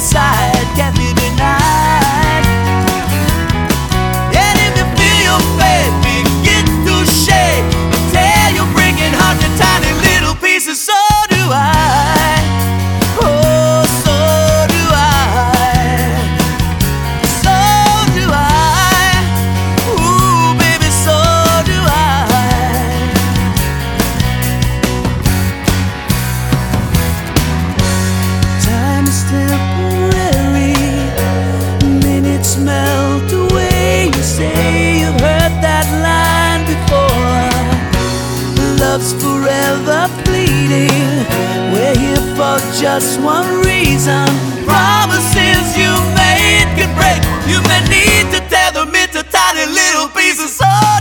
inside can't be denied. And if you feel your faith begin to shake, tear your breaking heart to tiny little pieces, so do I. Oh, so do I. So do I. Ooh, baby, so do I. Time is temporary, minutes melt away. You say you've heard that line before. Love's forever fleeting. We're here for just one reason. Promises you made can break. You may need to tear them into tiny little pieces. Oh,